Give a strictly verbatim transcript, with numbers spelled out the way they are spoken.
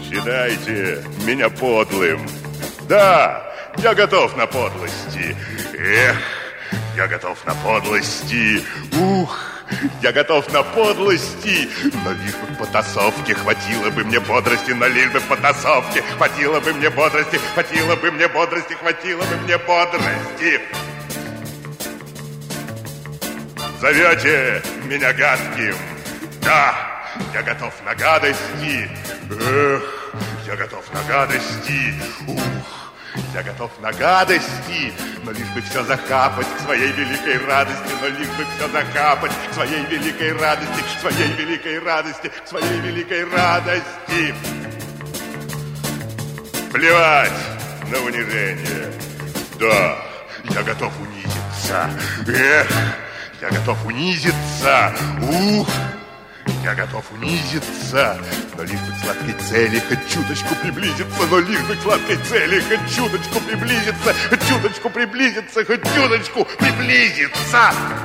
Считайте меня подлым. Да, я готов на подлости. Эх, я готов на подлости. Ух, я готов на подлости. Но лишь бы в потасовке хватило бы мне бодрости. Но лишь бы в потасовке хватило бы мне бодрости. Хватило бы мне бодрости, хватило бы мне бодрости. Зовете меня гадким? Да, я готов на гадости. Эх, я готов на гадости. Ух, я готов на гадости. Но лишь бы все захапать к своей великой радости. Но лишь бы все захапать к своей великой радости. К своей великой радости. К своей великой радости. Плевать на унижение. Да, я готов унизиться. Эх, я готов унизиться. Ух, я готов унизиться. Но лишь бы к сладкой цели хоть чуточку приблизиться. Но лишь бы к сладкой цели хоть чуточку приблизиться. Хоть чуточку приблизиться. Хоть чуточку приблизиться.